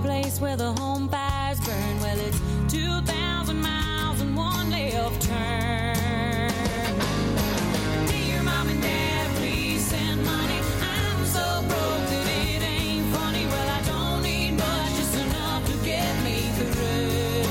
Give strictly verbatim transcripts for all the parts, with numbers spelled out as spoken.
place where the home fires burn. Well, it's two thousand miles and one left turn. Dear Mom and Dad, please send money. I'm so broke that it ain't funny. Well, I don't need much, just enough to get me through.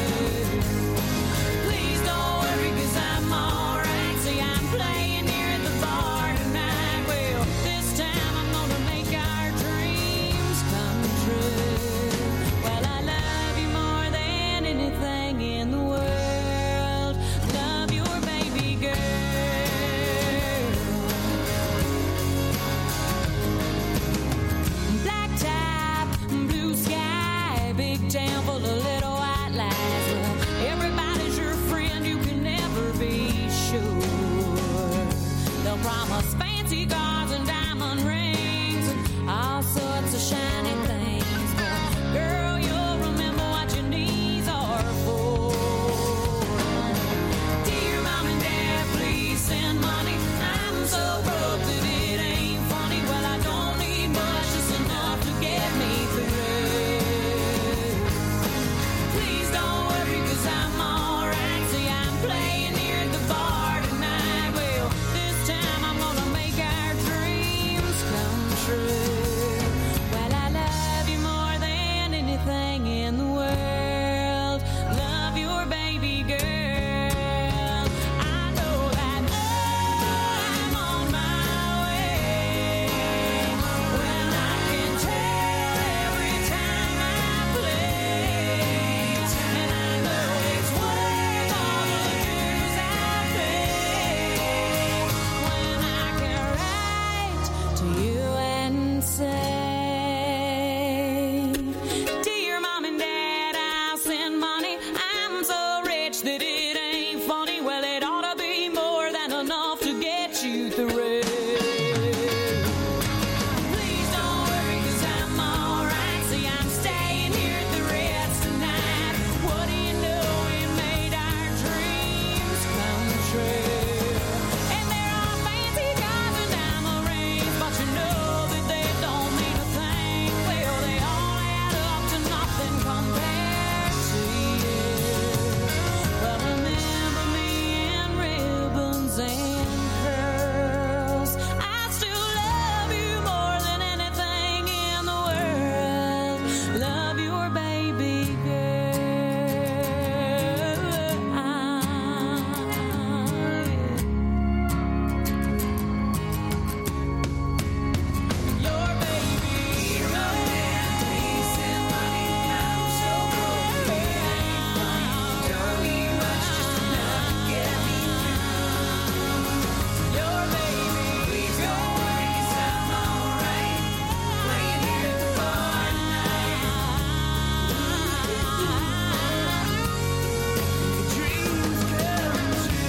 Please don't worry, cause I'm alright. See, I'm playing here at the bar tonight. Well, this time I'm gonna make our dreams come true. Well, I love you more than anything in the world. Love your baby girl. Black top, blue sky, big town full of little white lies. Well, everybody's your friend, you can never be sure. They'll promise fancy cars and diamond rings and all sorts of shiny things. But girl, you'll remember what your knees are for. Dear Mom and Dad, please send money. I'm so broke that it ain't funny. Well, I don't need much, just enough to get me through. Please don't worry, cause I'm alright. See, I'm playing here at the bar tonight. Well, this time I'm gonna make our dreams come true. Well, I love you more than anything in the world. Love your baby girl. I know that I'm on my way. Well, I can tell every time I play. And I know it's worth all the dues I pay. When I can write to you and say, Dear Mom and Dad, I'll send money. I'm so rich that it ain't funny. Well, it ought to be more than enough to get you through. Please don't worry, cause I'm alright. See, I'm staying here at the Ritz tonight. What do you know, we made our dreams come true. And there are fancy cars and diamond rings, but you know that they don't mean a thing. Well, they all add up to nothing compared to you. But remember me in ribbons and pearls. I still love you more than anything in the world. Love your baby girl. Your baby girl. Please send money. I'm so broke that it ain't funny. Don't need much, just enough to get me through. Your baby please don't worry, cause I'm alright. Playing here at the bar tonight. Dreams come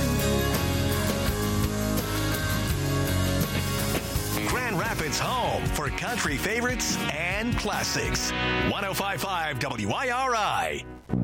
true. Grand Rapids' home for country favorites and classics. one oh five point five W I R I.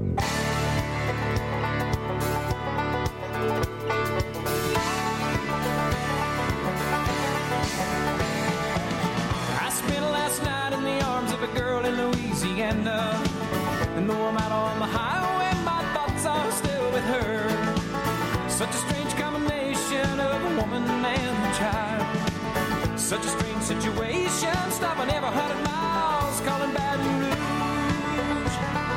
I spent last night in the arms of a girl in Louisiana. And though I'm out on the highway, my thoughts are still with her. Such a strange combination of a woman and a child. Such a strange situation, stopping every hundred miles, calling Baton Rouge.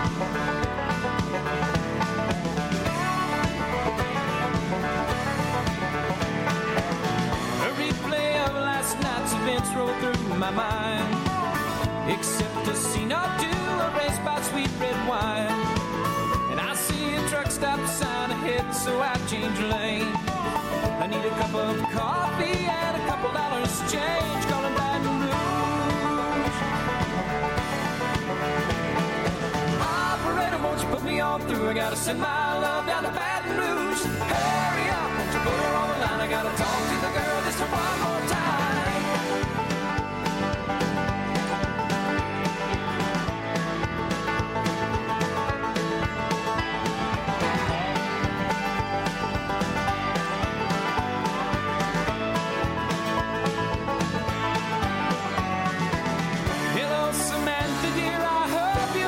A replay of last night's events roll through my mind. Except a scene or two erased by sweet red wine. And I see a truck stop sign ahead, so I change lane. I need a cup of coffee and a couple dollars change, calling Baton Rouge. Operator, won't you put me on through? I gotta send my love down to Baton Rouge. Hurry up, won't you put her on the line? I gotta talk to the girl just one more time. Hello, Samantha, dear, I hope you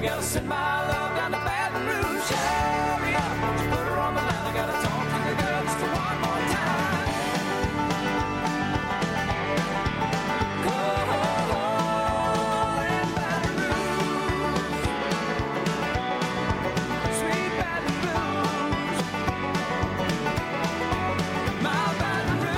gotta send my love down to Baton Rouge. Hurry up, won't you put her on the line? I gotta talk to the girl just one more time. Go in Baton Rouge, sweet Baton Rouge, my Baton Rouge.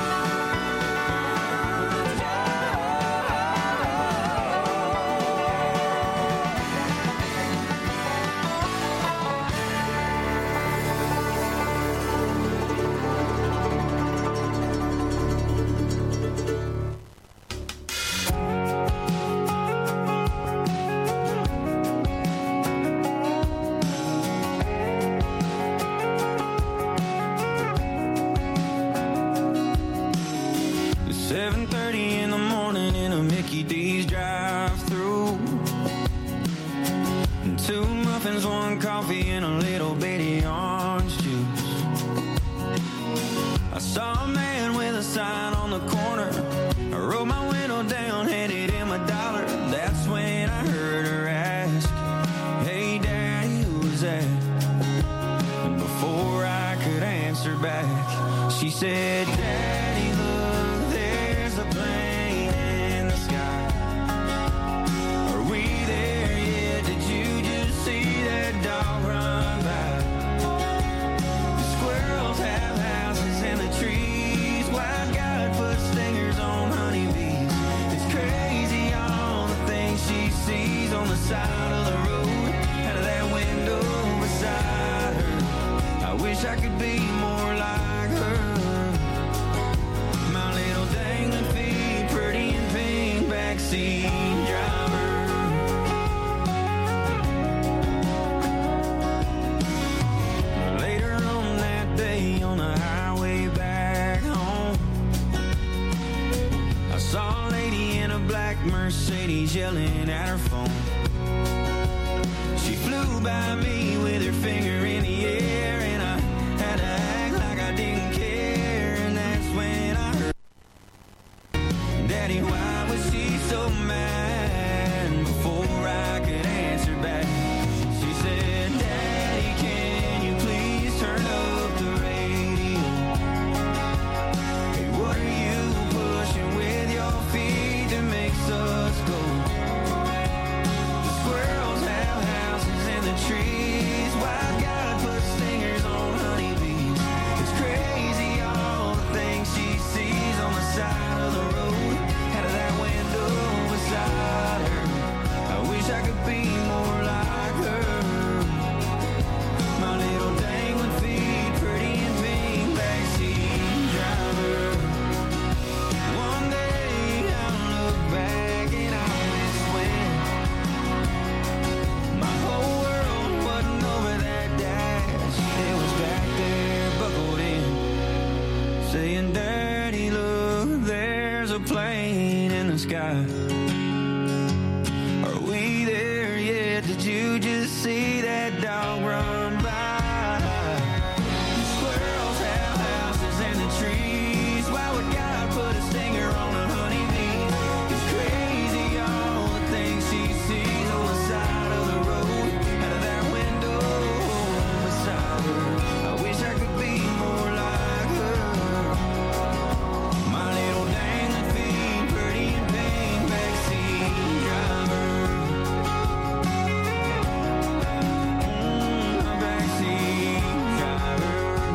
seven thirty in the morning in a Mickey D's drive-thru. Two muffins, one coffee, and a little bitty orange juice. I saw a man with a sign on the corner. I rolled my window down, handed him a dollar. That's when I heard her ask, "Hey, Daddy, who's that?" And before I could answer back, she said, "Daddy, look, there's a plane in the sky. Are we there yet? Did you just see that dog run by? The squirrels have houses in the trees. Why God put stingers on honeybees? It's crazy all the things she sees on the side of the road, out of that window beside her. I wish I could be more like her. My little dangling feet, pretty and pink, backseat driver." Later on that day on the highway back home, I saw a lady in a black Mercedes yelling at her phone. She flew by me with her finger in the air, and I had to act like I didn't care. And that's when I heard, "Daddy, why was she so mad?" Before I could answer back, she said, "Daddy, can you please turn up the radio? Hey, what are you pushing with your feet that makes us go? The squirrels have houses in the trees. Why God put stingers on honeybees? It's crazy all the things she sees on the side of the road, out of that window beside her. I wish I could be more like her. My little dangling feet, pretty and pink, backseat driver. One day I'll look back and I'll miss when my whole world wasn't over that dash. It was back there, buckled in, saying, "Daddy, look, there's a plane in the sky. Are we there yet? Did you just see that dog run by? The squirrels have houses in the trees. Why would God put a stinger on a honeybee? It's crazy all the things she sees on the side of the road, out of that window beside her. I wish I could be more like her. My little dangling feet, pretty and pink, backseat driver. Mm, my backseat driver."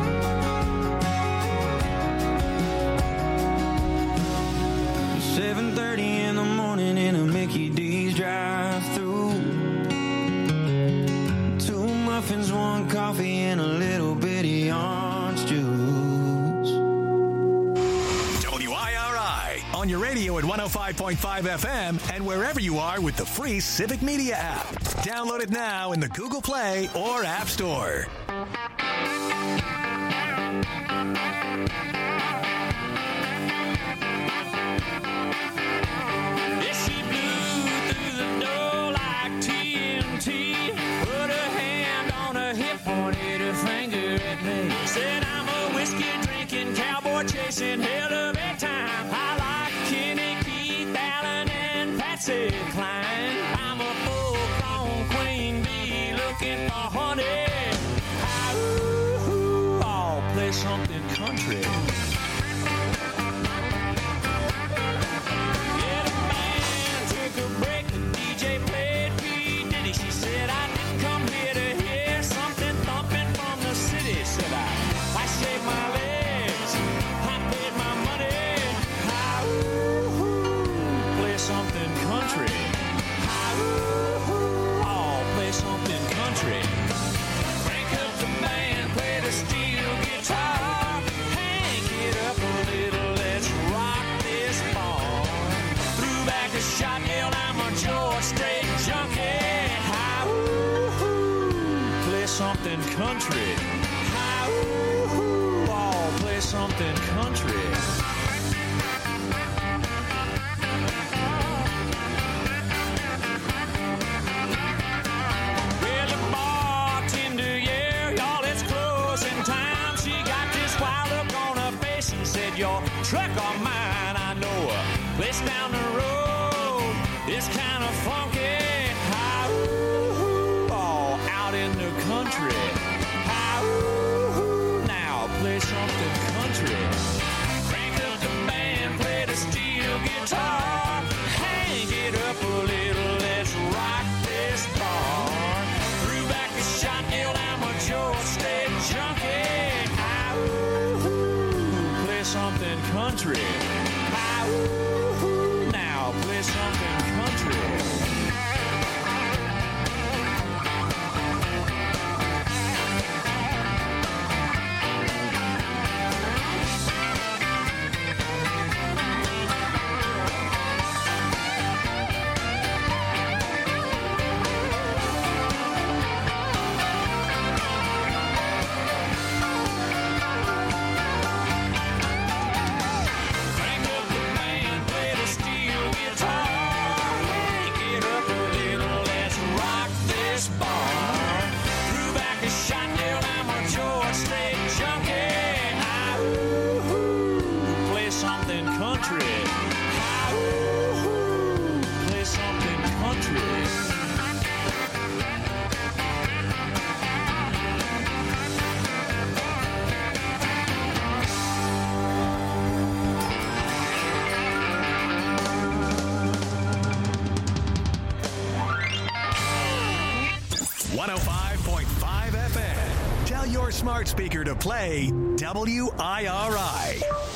seven thirty in the morning in a Mickey D's drive-thru. Two muffins, one coffee, and a little bitty orange juice. W I R I on your radio at one oh five point five F M and wherever you are with the free Civic Media app. Download it now in the Google Play or App Store. Yeah, she blew through the door like T N T. Put her hand on her hip, pointed her finger at me. Said, "I'm a whiskey drinking, cowboy chasing, hell of a time. I like Kenny, Keith, Allen, and Patsy Cline. I'm a full-grown queen bee. looking for honey. Ooh, I'll play something country. Yeah, the man took a break. The D J played P. Diddy. She said, I didn't come here to hear something thumping from the city. Said I, I shaved my legs. I paid my money. Ooh, play something country. Ooh, I'll play something country. Crank up the band, play the steel guitar. Hank it up a little, let's rock this bar. Threw back a shot, yelled, I'm a George Strait junkie. Ooh, play something country. Ooh, I'll play something country. Well, the bartender, yeah, y'all, it's closing time. She got this wild look on her face and said, your truck or mine, I know a place down the road. It's kind of funky. Ooh, all out in the country. Ooh, now play something country. Crank up the band, play the steel guitar. Hang it up a little, let's rock this bar. Threw back a shot, yelled, I'm a George Strait junkie. Ooh, play something country. Ooh, now play something country. Crank up the band, play the steel guitar. Hank it up a little, let's rock this bar. Threw back a shot, yelled, I'm a George Strait junkie. Ooh, play something country. Ooh, play something country. one oh five point five F M. Tell your smart speaker to play W I R I.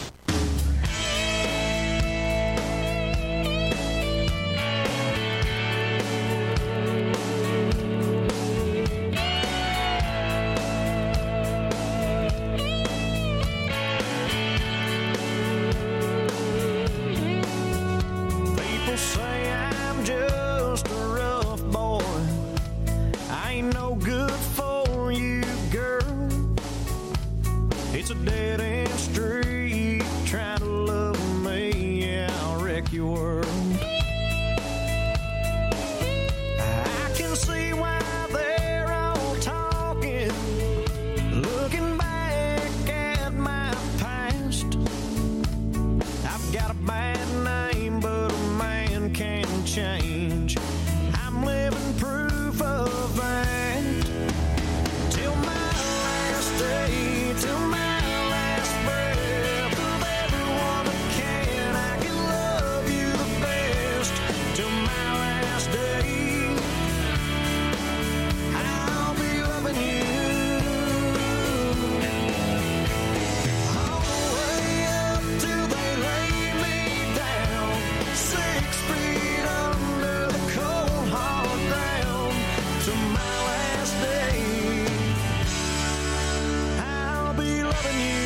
People say I'm just a rough boy. I ain't no good for you, girl. It's a dead end street. Try to love me, yeah, I'll wreck your world. I can see why they're all talking, looking back at my past. I've got a bad name, but a man can change. I'm living proof of that. Till my last day, till my last breath, of everyone that can, I can love you the best. Till my last day, I'll be loving you. All the way up till they lay me down, six feet under the cold hard ground. Till my last day, I'll be loving you.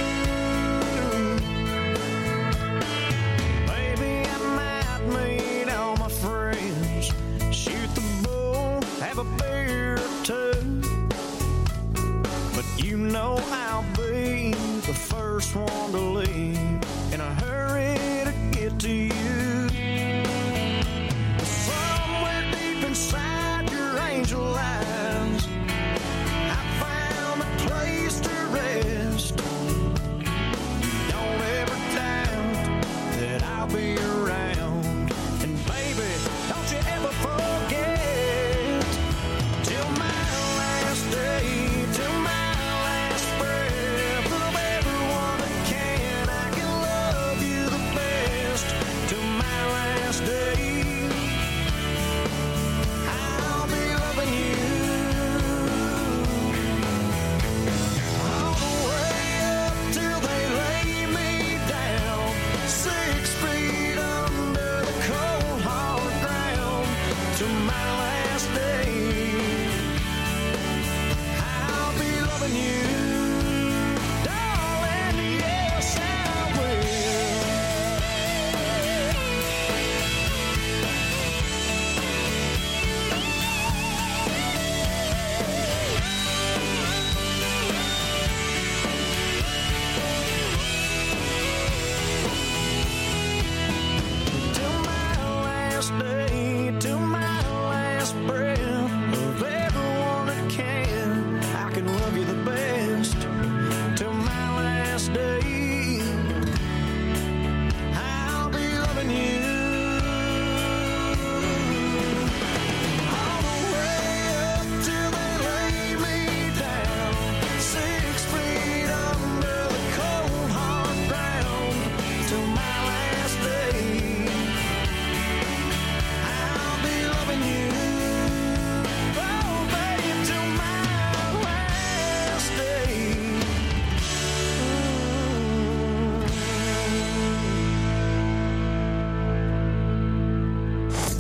Maybe I might meet all my friends, shoot the bull, have a beer or two. But you know I'll be the first one to leave, in a hurry to get to you. Somewhere deep inside your angel eyes, I found a place to rest. Don't ever doubt that I'll be around. And baby, don't you ever forget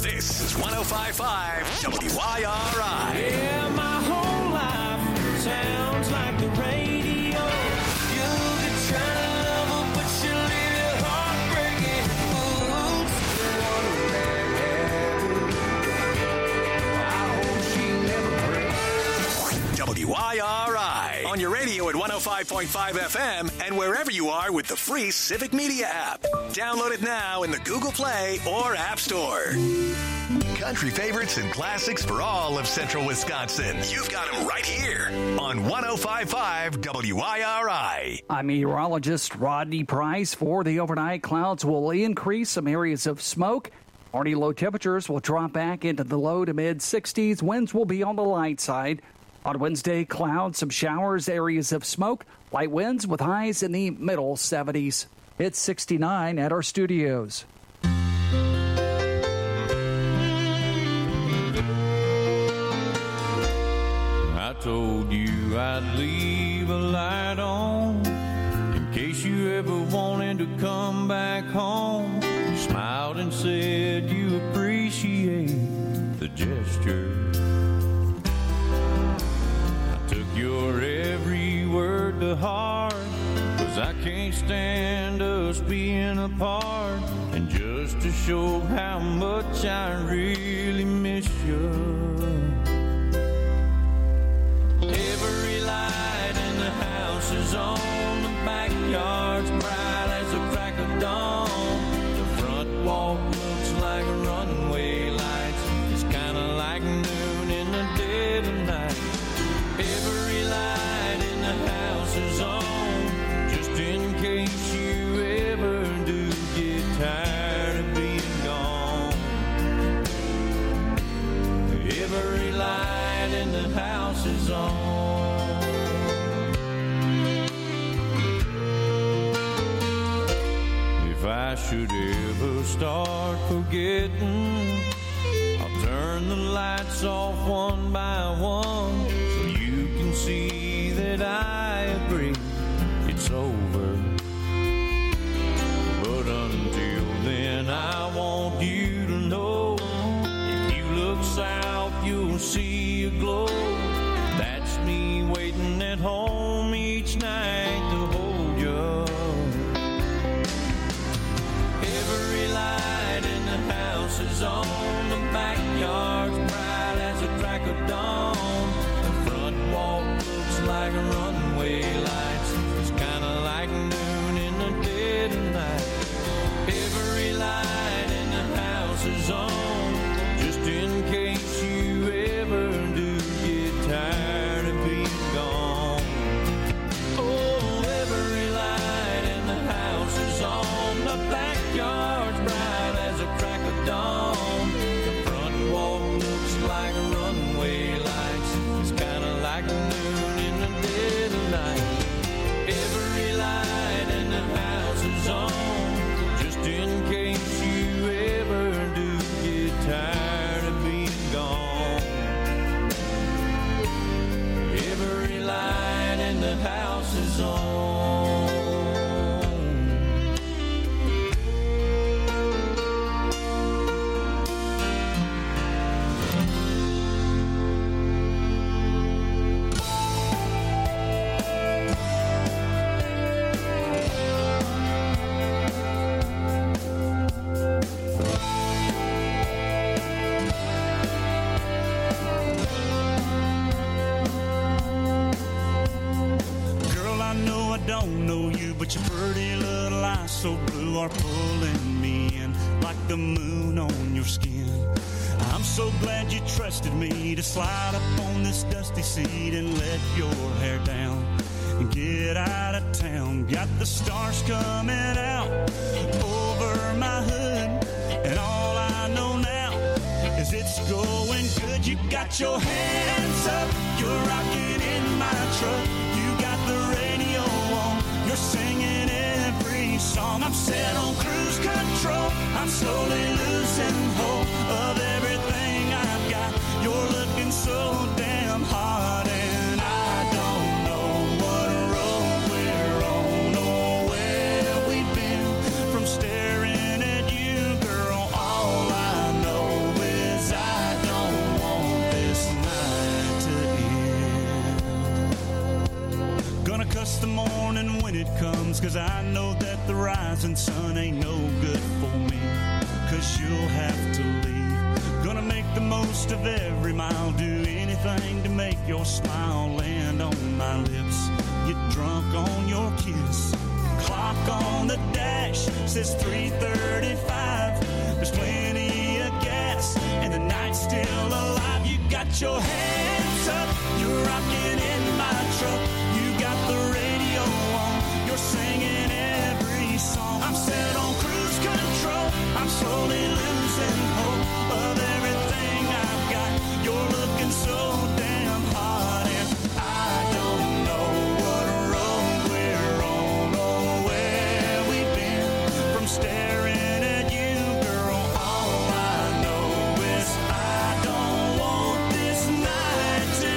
This is one oh five point five W I R I. Yeah, my whole life sounds like the radio. You're the trying to love her, but you leave it heartbreaking. Oops, the one that happened. I hope she never breaks. W I R I. On your radio at one oh five point five F M and wherever you are with the free Civic Media app. Download it now in the Google Play or App Store. Country favorites and classics for all of central Wisconsin. You've got them right here on one oh five point five W I R I. I'm meteorologist Rodney Price. For the overnight, clouds will increase, some areas of smoke. Already low temperatures will drop back into the low to mid sixties. Winds will be on the light side. On Wednesday, clouds, some showers, areas of smoke, light winds with highs in the middle seventies. It's sixty-nine at our studios. I told you I'd leave a light on in case you ever wanted to come back home. You smiled and said you appreciate the gesture. I took your every word to heart, 'cause I can't stand us being apart. And just to show how much I really miss you, every light in the house is on, the backyard's bright as a crack of dawn. The front walk looks like runway lights. It's kinda like noon in the dead of night. Every light in the house is on, just in case you ever do get tired of being gone. Every light in the house is on. If I should ever start forgetting, I'll turn the lights off one by one, so you can see that I agree it's over. But until then, I want you to know, if you look south, you'll see a glow. That's me waiting at home each night to hold you. Every light in the house is on, the backyard's bright as a crack of dawn. The front walk looks like runway lights. It's kinda like noon in the dead of night. Every light in the house is on, just in case you ever do get tired of being gone. Oh, every light in the house is on, the backyard's bright as a crack of dawn. The front walk looks like runway lights. It's kinda like noon in the dead of night. Every light in the house is on, just in case you ever do get tired of being gone. Every light in the house is on. Girl, I know I don't know you, but your pretty little eyes so blue are pulling me in like the moon on your skin. I'm so glad you trusted me to slide up on this dusty seat and let your hair down and get out of town. Got the stars coming out over my hood, and all I know now is it's going good. You got your hands up, you're rocking in my truck. You got the radio on, you're singing every song. I'm set on cruise control, I'm slowly losing hope of everything I've got. You're looking so damn hot, and I don't know what road we're on or where we've been. From staring at you, girl, all I know when it comes, 'cause I know that the rising sun ain't no good for me, 'cause you'll have to leave. Gonna make the most of every mile, do anything to make your smile land on my lips, get drunk on your kiss. Clock on the dash says three thirty-five. There's plenty of gas and the night's still alive. You got your hands up, you're rocking in my truck. You got the radio on, you're singing every song. I'm set on cruise control, I'm slowly losing hope of everything I've got. You're looking so damn hot and I don't know what road we're on or where we've been. From staring at you, girl, all I know is I don't want this night to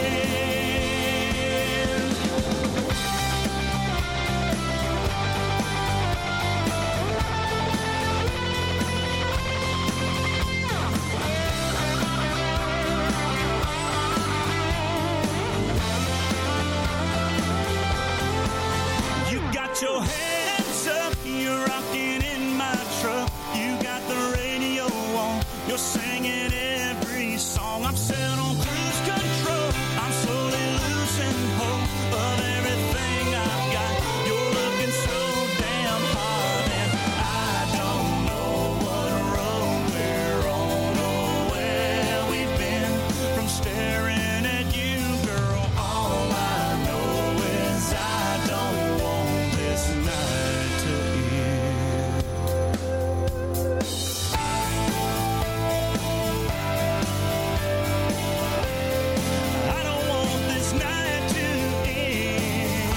your hands up, you're rocking in my truck. You got the radio on, you're singing every song. I'm set on cruise control, I'm slowly losing hope of everything I've got. You're looking so damn hot and I don't know what road we're on or where we've been. From staring at you, girl, all I know is I don't want this night to end. I don't want this night to end.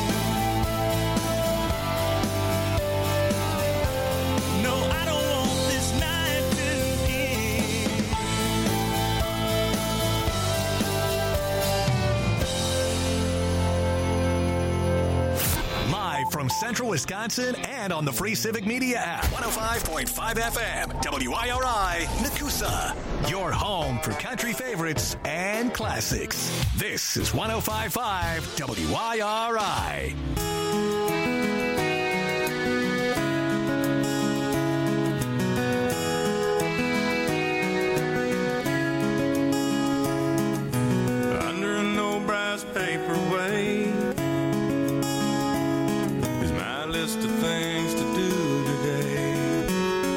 No, I don't want this night to end. Live from Central Wisconsin and on the free Civic Media app. one oh five point five F M, W I R I, Nakusa. Your home for country favorites and classics. This is one oh five point five W I R I. Under an old brass paperweight is my list of things to do today.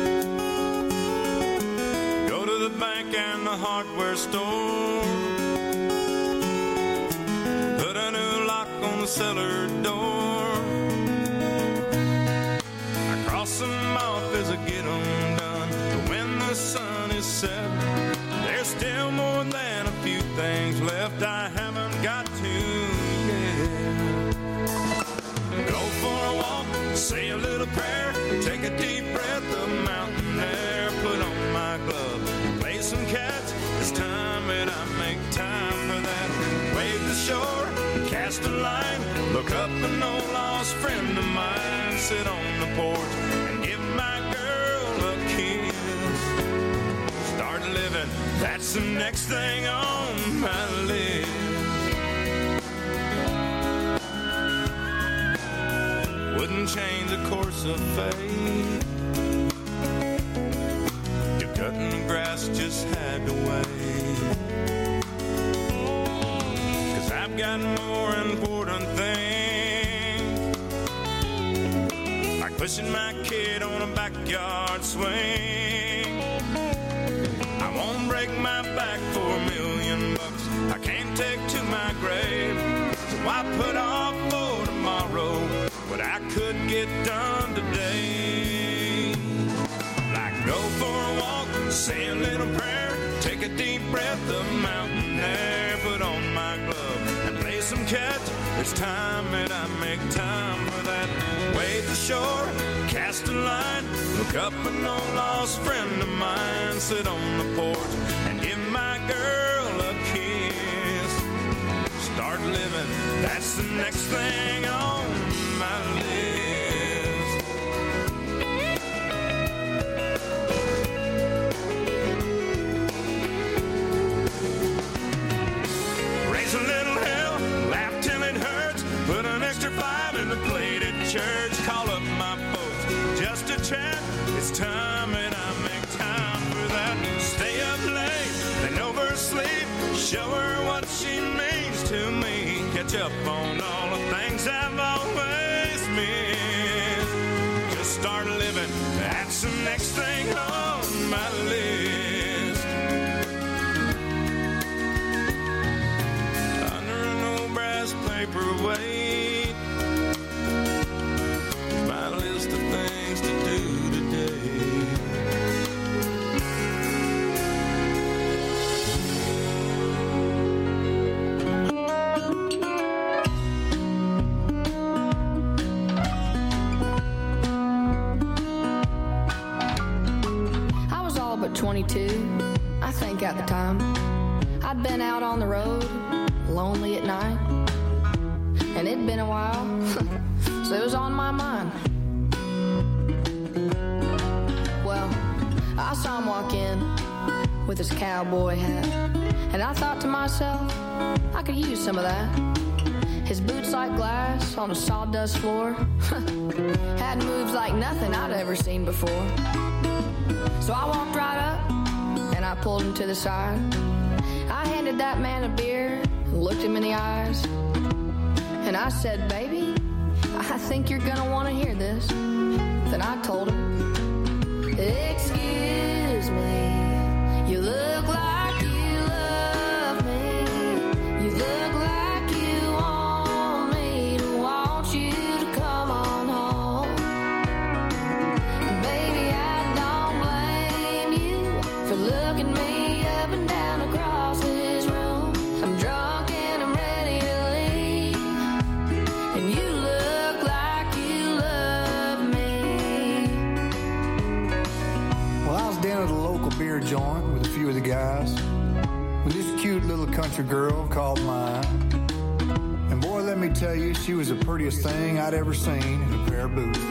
Go to the bank and the hardware store, put a new lock on the cellar door. I cross them off as I get them done, but when the sun is set, there's still more than a few things left I haven't got to yet. Go for a walk, say a little prayer, take a deep breath of mountain air, put on my glove, play some catch. It's time that I make time for that. Wave the shore, cast a line, look up an old lost friend of mine, sit on the porch and give my girl a kiss. Start living, that's the next thing on my list. Wouldn't change the course of fate. You're cutting the grass, just had to wait. 'Cause I've got more important things, like pushing my kid on a backyard swing. I won't break my back for a million bucks, I can't take to my grave. So I put off for tomorrow what I could get done today. Like go for a walk, say a little prayer, take a deep breath of mountain air, put on my glove and play some catch. It's time that I make time for that. Wade the shore, cast a line, look up an old lost friend of mine, sit on the porch and give my girl a kiss. Start living, that's the next thing on my list. Raise a little hell, laugh till it hurts, put an extra five in the plate. show her what she means to me. Catch up on all the things I've always missed. Just start living, that's the next thing on my list. Under an old brass paperweight, my list of things to do today. twenty-two, I think at the time. I'd been out on the road, lonely at night, and it'd been a while, so it was on my mind. Well, I saw him walk in with his cowboy hat, and I thought to myself, I could use some of that. His boots like glass on a sawdust floor had moves like nothing I'd ever seen before. So I walked right up, and I pulled him to the side. I handed that man a beer, and looked him in the eyes, and I said, baby, I think you're gonna want to hear this. Then I told him, excuse me, you look like you love me. You look like you want me to want you to come on home. Baby, I for looking me up and down across this room. I'm drunk and I'm ready to leave, and you look like you love me. Well, I was down at a local beer joint with a few of the guys when this cute little country girl called mine. And boy, let me tell you, she was the prettiest thing I'd ever seen in a pair of boots.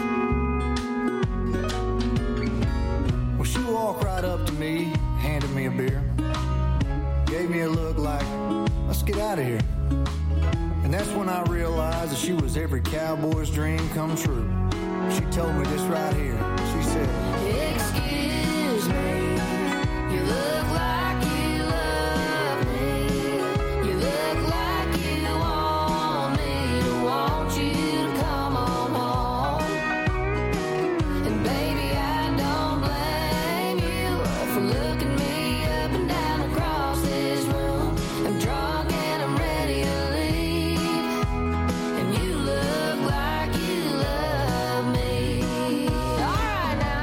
She walked right up to me, handed me a beer, gave me a look like, let's get out of here. And that's when I realized that she was every cowboy's dream come true. She told me this right here. She said, excuse me, you look like you love me. You look like you want me to want you to come on home. And baby, I don't blame for looking me up and down across this room. I'm drunk and I'm ready to leave, and you look like you love me. All right now.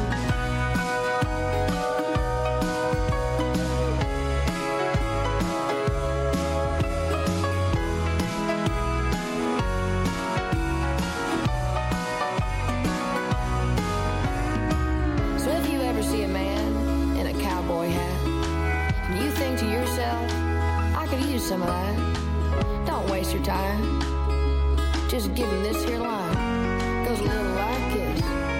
So if you ever see a man in a cowboy hat, and you think to yourself, I could use some of that, don't waste your time. Just give him this here line. Goes a little like this.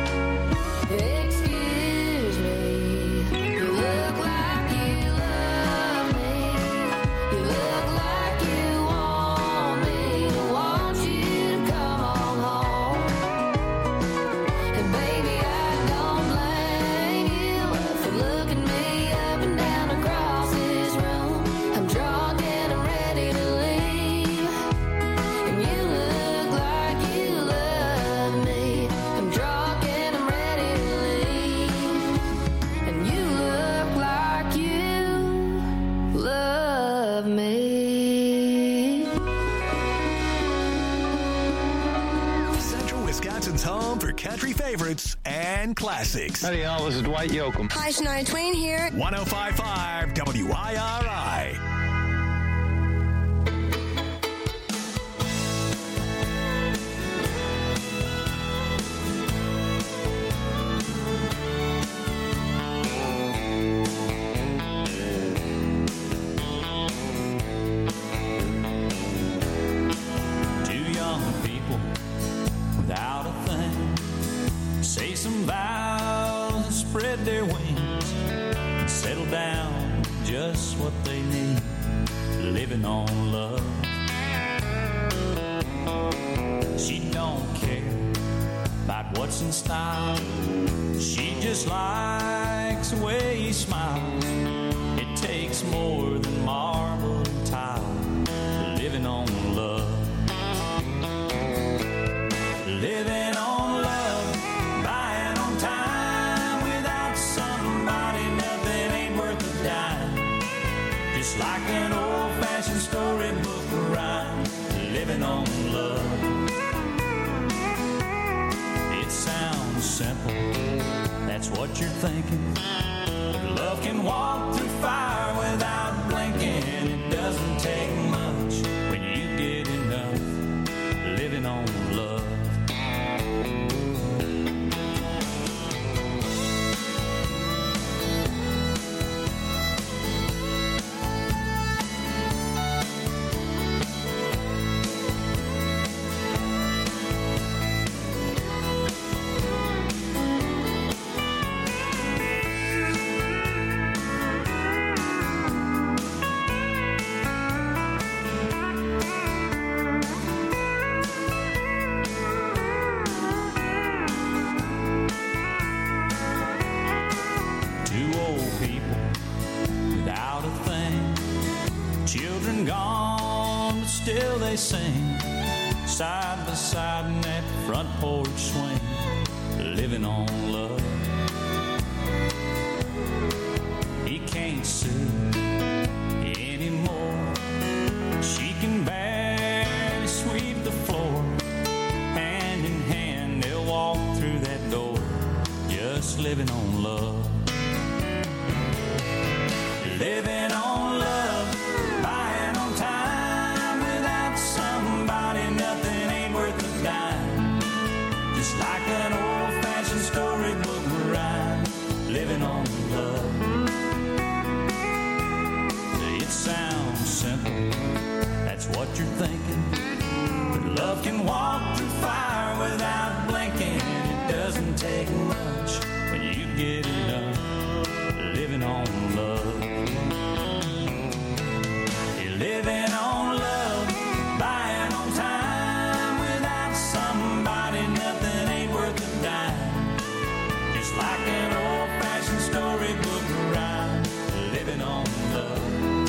Excuse me, you look like you love me. You look like you want me to want you to come on home. And baby, I don't blame you for looking me up and down across this room. I'm drunk and I'm ready to leave, and you look like you love me. I'm drunk and I'm ready to leave, and you look like you love me. Central Wisconsin's home for country favorites and classics. Howdy, y'all. This is Dwight Yoakam. Hi, Shania Twain here. one oh five point five W I R I. Two young people without a thing say some vows and spread their wings and settle down just what they need, living on love. She don't care about what's in style, she just likes the way he smiles. It takes more than marble that's what you're thinking. But love can walk through fire without blinking. It doesn't take much when you get enough living on love. They sing side by side in that front porch swing, living on love. He can't sue anymore. She can barely sweep the floor. Hand in hand they'll walk through that door, just living on love. Living on love, buying on time. Without somebody, nothing ain't worth a dime. Just like an old-fashioned storybook ride, living on love. It sounds simple, that's what you're thinking. But love can walk through fire without blinking. It doesn't take much when you get enough living on love. You're living on love, buying on time. Without somebody, nothing ain't worth a dime. Just like an old-fashioned storybook ride, living on love.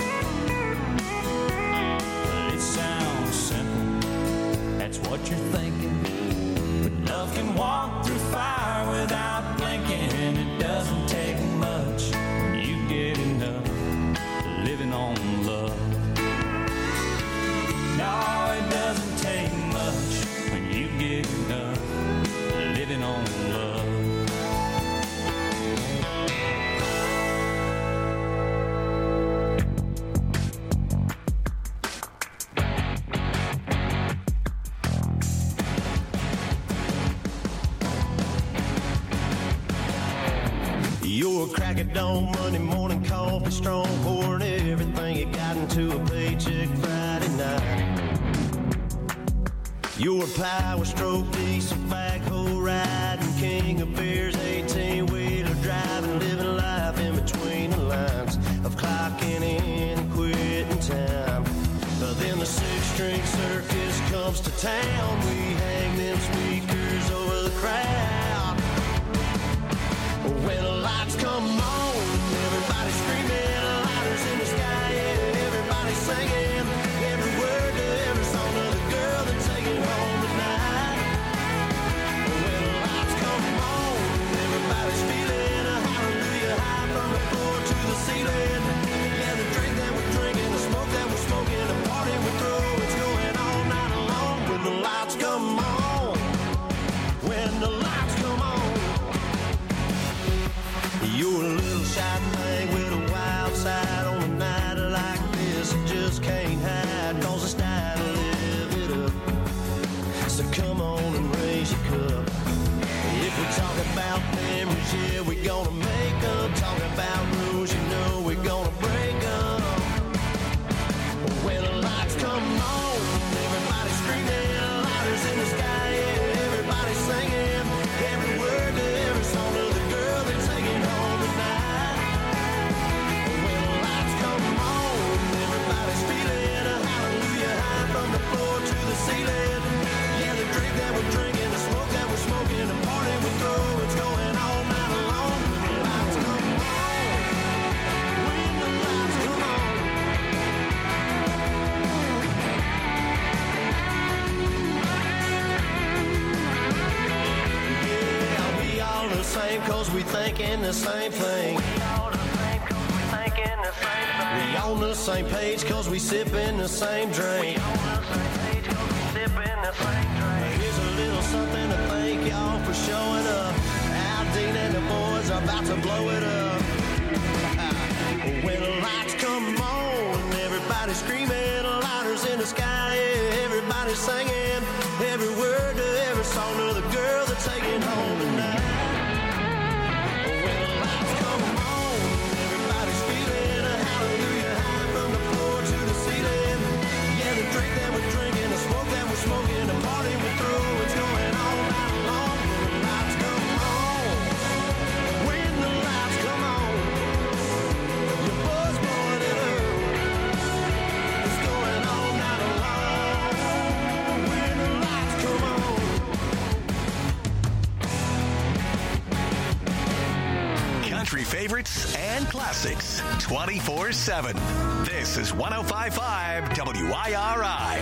It sounds simple, that's what you're thinking. But love can walk through fire without blinking. It doesn't take much when you get enough living on love. No, it doesn't take much when you get enough living on love. You're a crack at dawn, Monday morning coffee, strong pouring everything you got into a paycheck Friday night. You're a power stroke, diesel backhoe riding, king of beers, eighteen-wheeler driving, living life in between the lines of clocking in and quitting time. But then the six-string circus comes to town, we hang them speakers over the crowd. When the lights come on, everybody screaming, lighters in the sky, and everybody singing every word to every song of the girl they're taking home tonight. When the lights come on, everybody's feeling a hallelujah high from the floor to the ceiling. Yeah, the drink that we're drinking, the smoke that we're smoking, the party we throw, it's going all night long. When the lights come on, when the lights come on. You're a little shy thing with a wild side on a night like this. You just can't hide, cause it's time to live it up. So come on and raise your cup. If we talk about memories, yeah, we're gonna make them. Talk about rules, you know we're gonna break them. When the lights come on, everybody's screaming, lighters in the sky, yeah, everybody's singing every word to every song of the girl they're taking home tonight. When the lights come on, everybody's feeling a hallelujah high from the floor to the ceiling. Yeah, the drink that we're drinking, the smoke that we're smoking, the party we throw, it's going all night long. When the lights come on, when the lights come on. Yeah, we all the same cause we thinking the same thing. We all the same cause we thinking the same thing. We on the same page cause we sipping the same drink. We on the same page cause we sipping the same drink. Here's a little something to thank y'all for showing up out seventeen and the boys are about to blow it up. When the lights come on, everybody's screaming, lighters in the sky, yeah, everybody's singing every word to every song to the girl they're taking home tonight. When the lights come on, everybody's feeling a hallelujah high from the floor to the ceiling. Yeah, the drink that we're drinking, the smoke that we're smoking, the party we're through, it's going on right along. When the lights come on, when the lights come on, your buzz blowing it up. It's going on right along. When the lights come on. Country favorites and classics twenty-four seven. This is one oh five point five W I R I.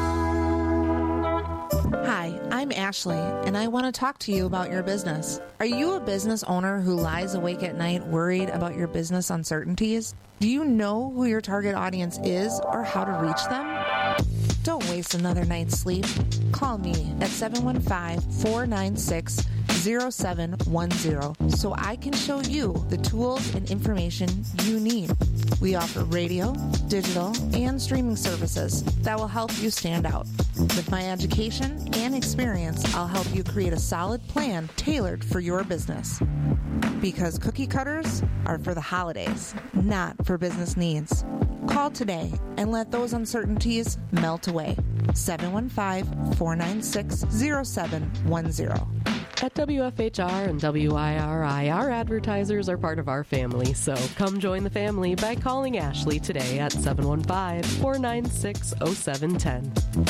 Hi, I'm Ashley, and I want to talk to you about your business. Are you a business owner who lies awake at night worried about your business uncertainties? Do you know who your target audience is or how to reach them? Don't waste another night's sleep. Call me at seven one five, four nine six, zero seven one zero so I can show you the tools and information you need. We offer radio, digital, and streaming services that will help you stand out. With my education and experience, I'll help you create a solid plan tailored for your business. Because cookie cutters are for the holidays, not for business needs. Call today and let those uncertainties melt away. seven one five, four nine six, zero seven one zero. At W F H R and W I R I, our advertisers are part of our family, so come join the family by calling Ashley today at seven one five, four nine six, zero seven one zero.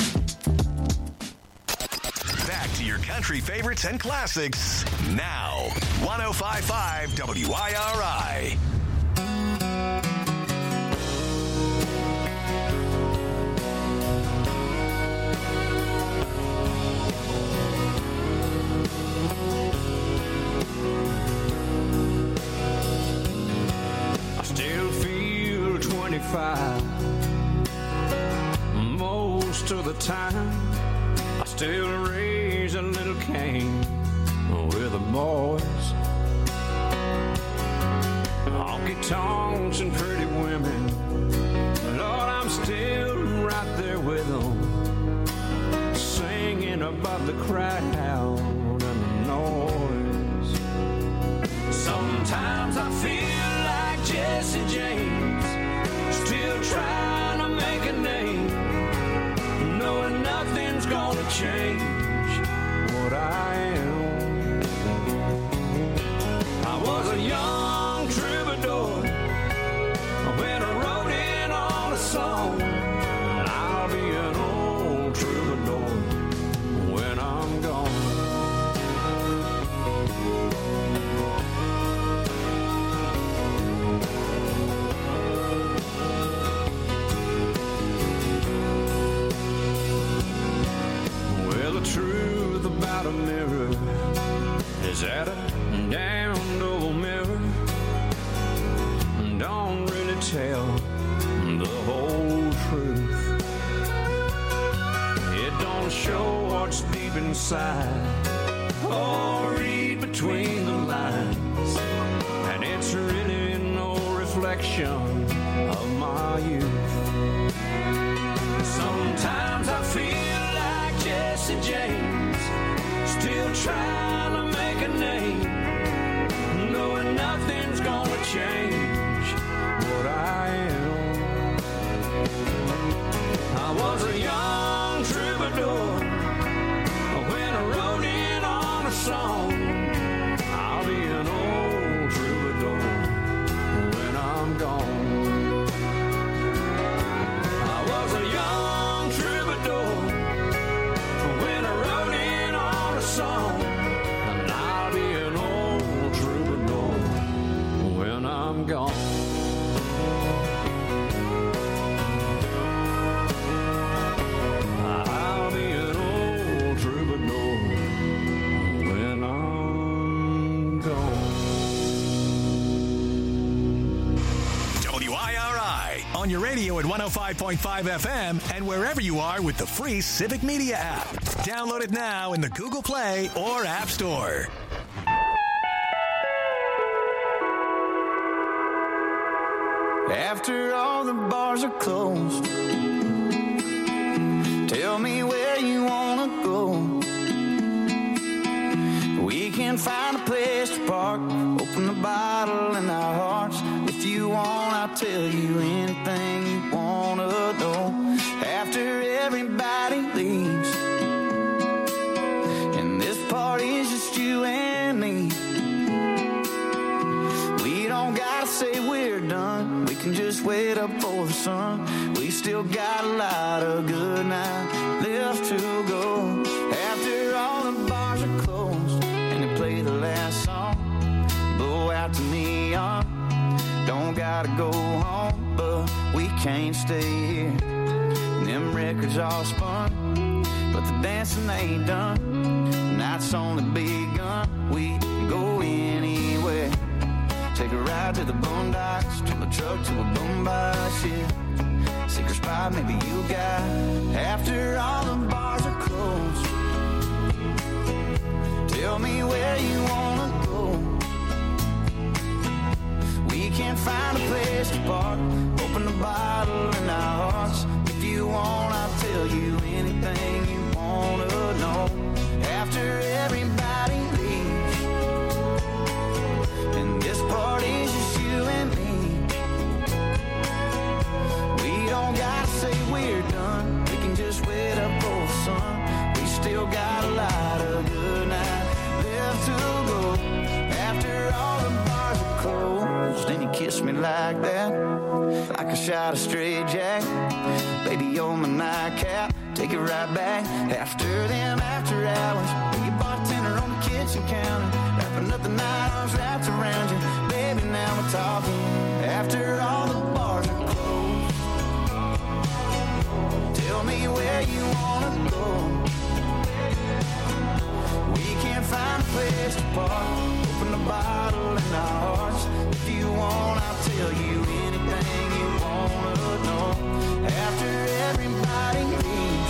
Back to your country favorites and classics now. one oh five point five W I R I. Still feel twenty-five most of the time. I still raise a little Cain with the boys. Honky tonks and pretty women, Lord, I'm still right there with them, singing above the crowd and the noise. Sometimes I feel like Jesse James, still trying to make a name, knowing nothing's gonna change what I am. I was a young troubadour when I wrote in on a song, and I'll be an old troubadour when I'm gone. Truth about a mirror is that a damn double mirror don't really tell the whole truth. It don't show what's deep inside or read between the lines, and it's really no reflection of my youth. Sometimes I feel like Jesse James, still trying to make a name, knowing nothing's gonna change what I am. I was a young troubadour when I wrote in on a song. I'll be an old troubadour when I'm gone. I was a young troubadour when I wrote in on a song, and I'll be an old troubadour when I'm gone. I'll be an old troubadour when I'm gone. W I R I on your radio at one oh five point five F M and wherever you are with the free Civic Media app. Download it now in the Google Play or App Store. After all the bars are closed, tell me where you wanna go. We can find a place to park, open the bottle in our hearts. If you want, I'll tell you anything you wanna know. After everybody leaves, and this party's just you and me, we don't gotta say we're done. We can just wait up for the sun. We still got a lot of good night left to go. After all the bars are closed and they play the last song, blow out the neon. Don't gotta go home, but we can't stay here. And them records all spun, but the dancing ain't done. Night's only begun. We can go anywhere. Take a ride to the boondocks, to the truck, to a boombox, yeah. Secret spot maybe you got. After all the bars are closed, tell me where you wanna go. We can't find a place to park, open the bottle in our hearts. If you want, I'll tell you anything you wanna know. After everybody leaves, and this party's just you and me, we don't gotta say we're done. We can just wait up for the sun. We still got a lot of good night left to go. After all the bars are closed, and you kiss me like that, like a shot of straight jack. Baby, you're my nightcap, take it right back. After them after hours, you bartender on the kitchen counter, wrapping up the night, arms wrapped around you. Baby, now we're talking. After all the bars are closed, tell me where you wanna go. We can't find a place to park, open the bottle in our hearts. If you want, I'll tell you anything you wanna know. After everybody leaves,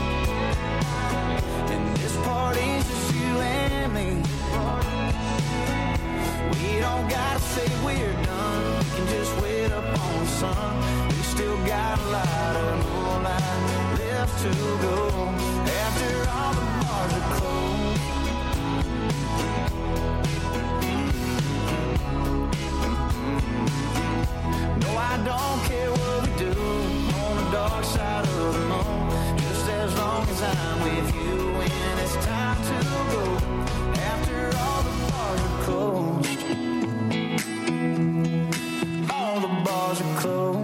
and this party's just you and me, we don't gotta say we're done. We can just wait up on the sun. We still got a lot of moonlight left to go. After all the bars are closed, no, I don't care what we do on the dark side of the moon, just as long as I'm with you when it's time to go. After all the bars are closed, all the bars are closed.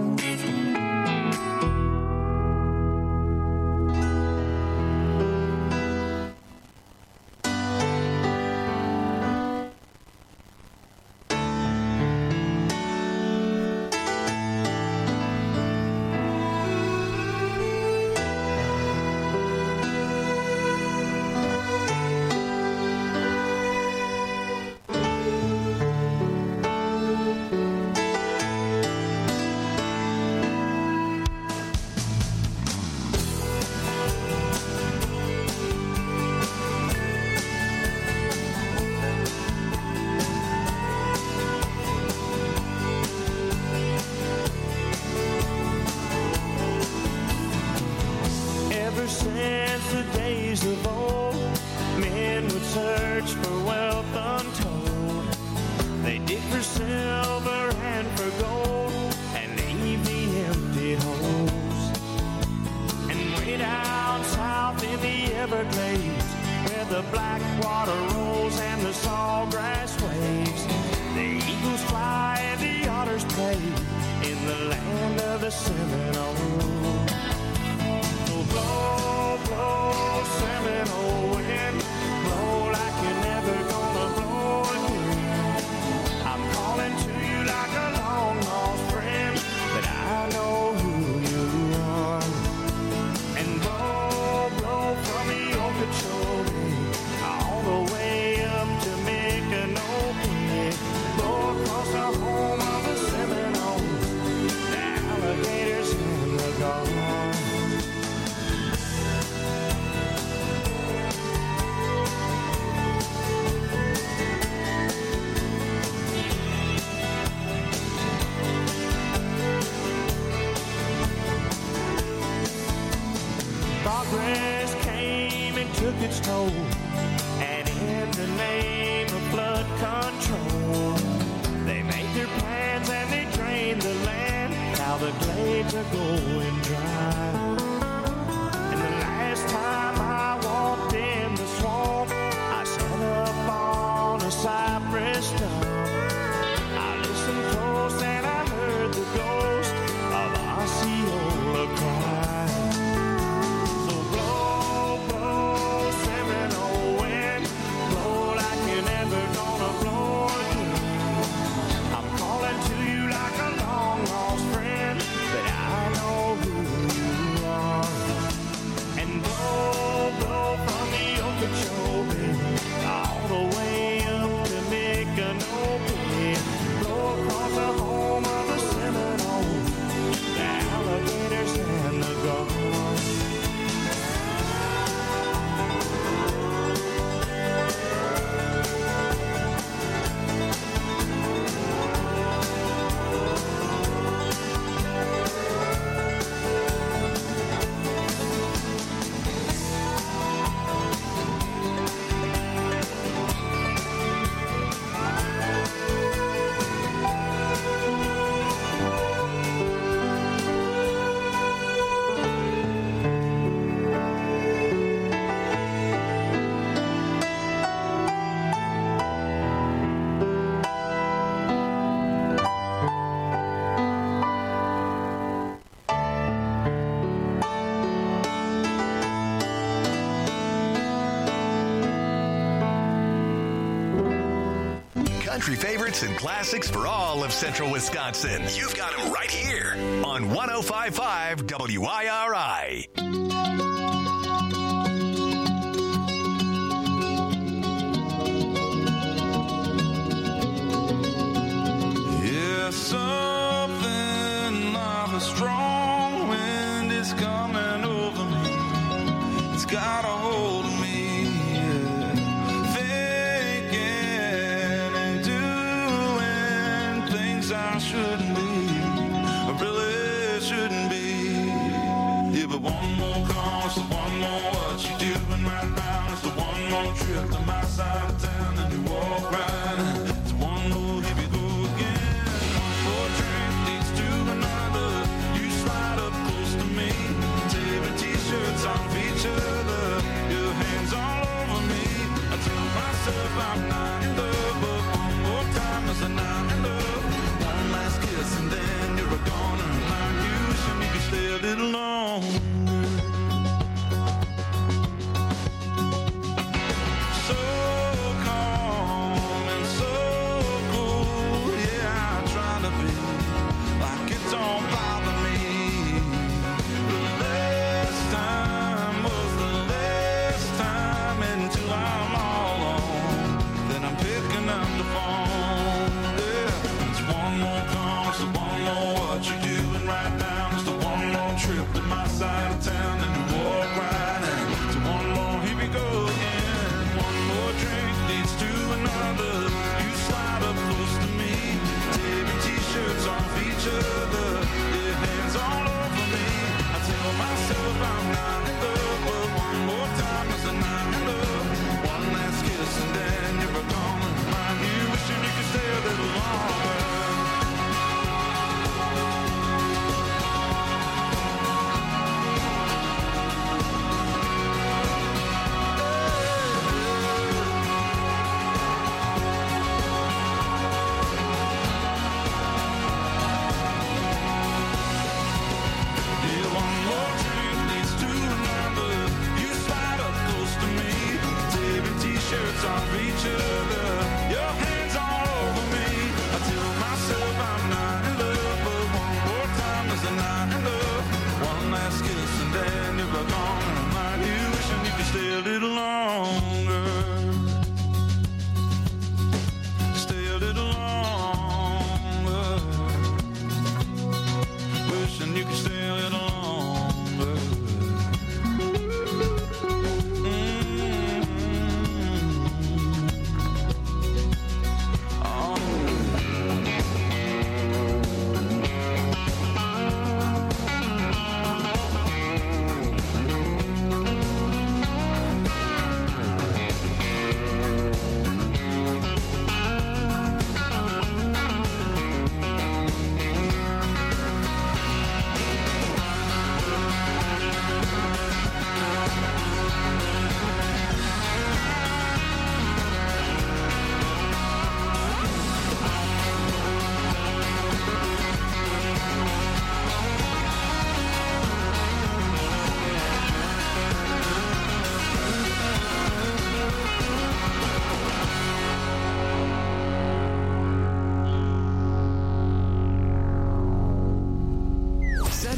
Across the home of the Seminoles, the alligators progress came and took its toll, and in the name of flood control, they made their plans and they drained the land. Now the glades are going dry. And the last time I walked in the swamp, I sat up on a cypress stump. I listened close and I heard the ghost of Osceola cry. So blow, blow, Seminole wind, blow like you're never gonna blow again. I'm calling to you like a long lost friend, but I know who you are. And blow, blow from the Okeechobee all the way up to Micanopy. Blow across the home of the Seminole, the alligators and the gulls. Country favorites and classics for all of central Wisconsin. You've got them right here on one oh five point five W I R I. Yeah, something like a strong wind is coming over me. It's got a hold of me. Yeah. Thinking and doing things I shouldn't be. I really shouldn't be. Yeah, but one more call, it's the one more what you doing right now. It's the one more trip to my side of town, and you walk right in. It's one more, here we go again. One more drink leads to another. You slide up close to me, tearing t-shirts off each other. Your hands all over me. I tell myself I'm not in love, but one more time is a not in love. One last kiss and then you're a goner. Like you should maybe stay a little longer. So calm and so cool, yeah, I try to be like it don't bother me. The last time was the last time until I'm all alone. Then I'm picking up the phone. Yeah, it's one more call, it's the one more what you doing right now. It's the one more trip to my side of town, and you walk right in. It's one more, here we go again. One more drink leads to another. You slide up close to me, tearing t-shirts off each other. Your hands all over me. I tell myself I'm not in love, but one more time is a not in love. One last kiss and then you're gone. Mind you, wishing you could stay a little longer.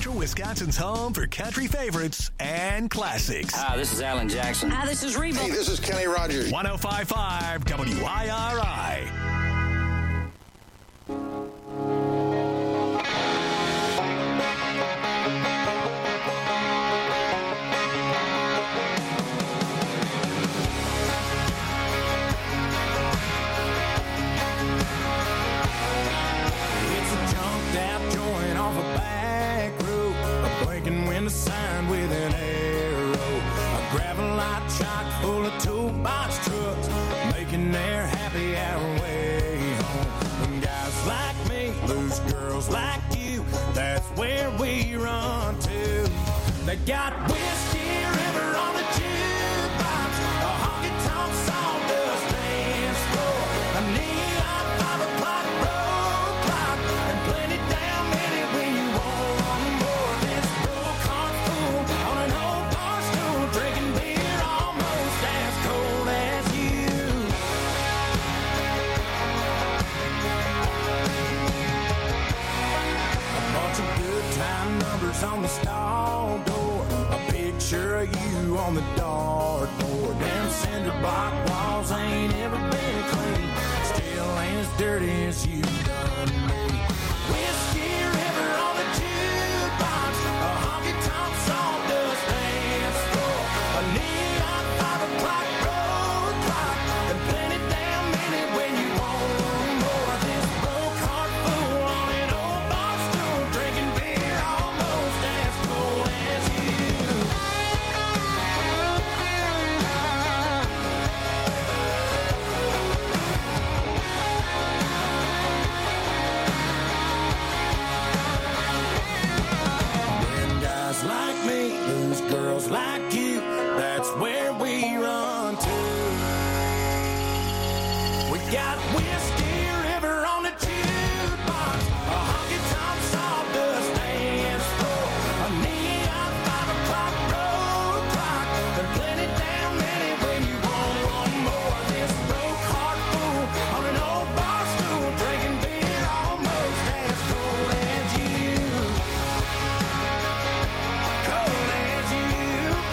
Central Wisconsin's home for country favorites and classics. Hi, this is Alan Jackson. Hi, this is Reba. Hey, this is Kenny Rogers. one oh five point five W I R I. The sign with an arrow, a gravel lot chock full of toolbox trucks, making their happy hour way home. And guys like me lose girls like you, that's where we run to. They got Whiskey River on the jukebox, a honky-tonk sawdust dance floor, a neon five o'clock road clock, and plenty damn many when you want one more. This broke-heart fool on an old bar stool, drinking beer almost as cold as you. A bunch of good time numbers on the stall door, a picture of you on the dartboard. Them cinder block walls ain't ever been clean, still ain't as dirty as you done me. Whiskey River on the jukebox, a honky-tonk sawdust dance floor, a neon five o'clock road clock, and plenty damn many when you want one more. This broke-heart fool on an old bar stool, drinking beer almost as cold as you. Them guys like me lose girls like you, that's where we run to. We got Whiskey River on the jukebox, a honky-tonk sawdust dance floor, a neon five o'clock road clock, and plenty damn many when you want one more. This broke-heart fool on an old bar stool, drinking beer almost as cold as you. Cold as you.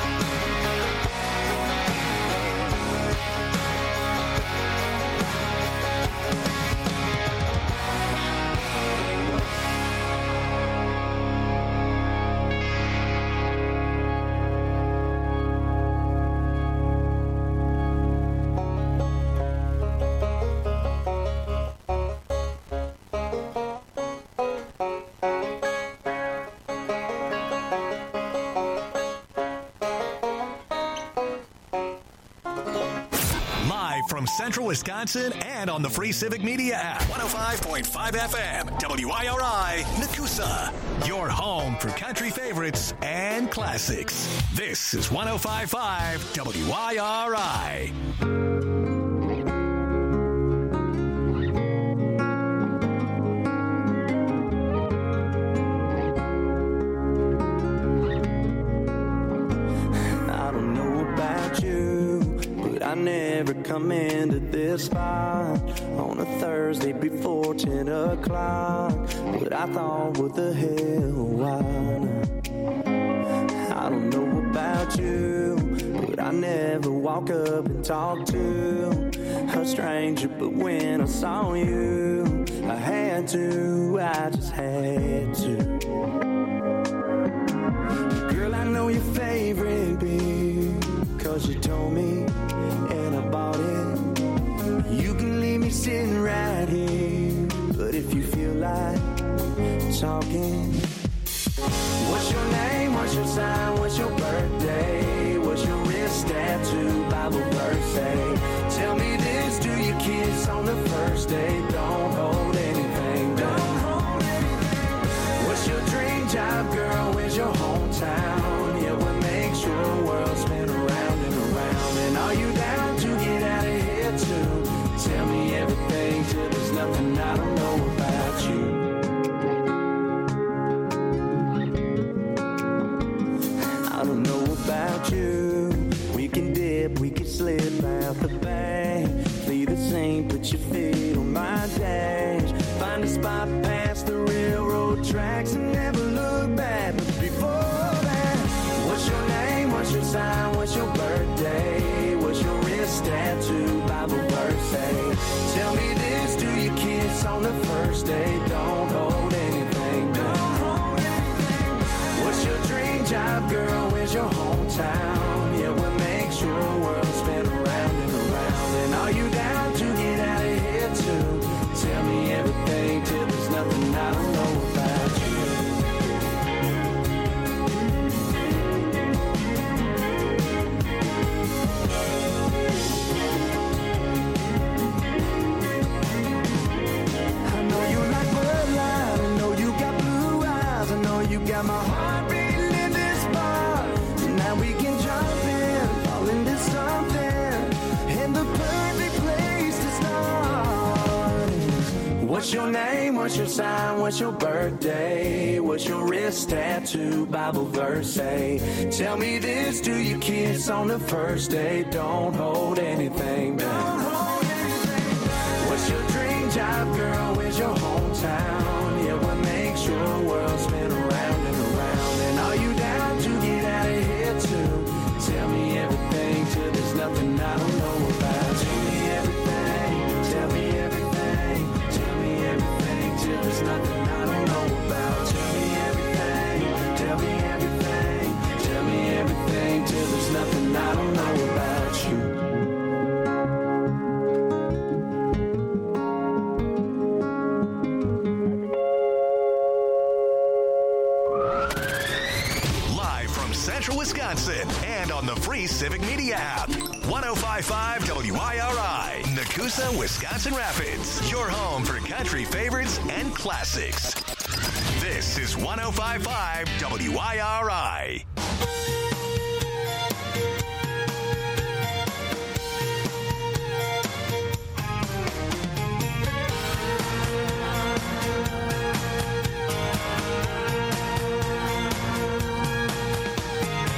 Live from Central Wisconsin and on the free Civic Media app. one oh five point five F M, W I R I, Nakusa. Your home for country favorites and classics. This is one oh five point five W I R I. I don't know about you, but I never come into this spot on a Thursday before ten o'clock. But I thought, what the hell, why not? I don't know about you, but I never walk up and talk to a stranger. But when I saw you, I had to, I just had to. Girl, I know your favorite beer, cause you told me and I bought it. You can leave me sitting right here, but if you feel like talking, what's your name, what's your sign, what's your birthday, what's your wrist tattoo, Bible verse say? Tell me this, do you kiss on the first date? Don't hold anything, don't hold anything. What's your dream job, girl, where's your hometown? Yeah, what makes your world spin around and around? And are you down to get out of here too? Tell me everything till there's nothing I don't know about you. I don't know about you. We can dip, we can slip out the bank. Leave the same, put your feet on my dash. Find a spot past the railroad tracks and never look back. what's your sign, what's your birthday? What's your wrist tattoo, Bible verse say? Tell me this, do you kiss on the first day? Don't hold anything back. What's your dream job, girl? Where's your hometown? Yeah, what makes your world spin around and around? And are you down to get out of here too? Tell me everything till there's nothing I don't know about. Tell me everything, tell me everything, tell me everything till there's nothing I don't know about. Tell me everything, tell me everything, tell me everything till there's nothing I don't know about you. Central Wisconsin and on the free Civic Media app. one oh five point five W I R I, Nakusa, Wisconsin Rapids. Your home for country favorites and classics. This is one oh five point five W I R I.